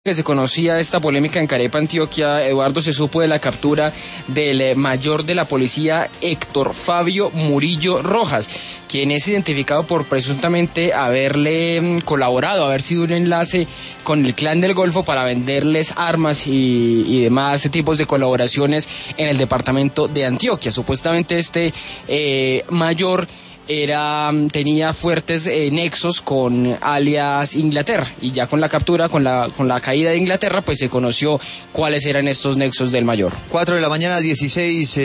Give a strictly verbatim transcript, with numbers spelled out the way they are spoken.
Que se conocía esta polémica en Carepa, Antioquia, Eduardo, se supo de la captura del mayor de la policía Héctor Fabio Murillo Rojas, quien es identificado por presuntamente haberle colaborado, haber sido un enlace con el Clan del Golfo para venderles armas y, y demás tipos de colaboraciones en el departamento de Antioquia. Supuestamente este eh, mayor Era, tenía fuertes eh, nexos con alias Inglaterra, y ya con la captura, con la, con la caída de Inglaterra, pues se conoció cuáles eran estos nexos del mayor. Cuatro de la mañana, dieciséis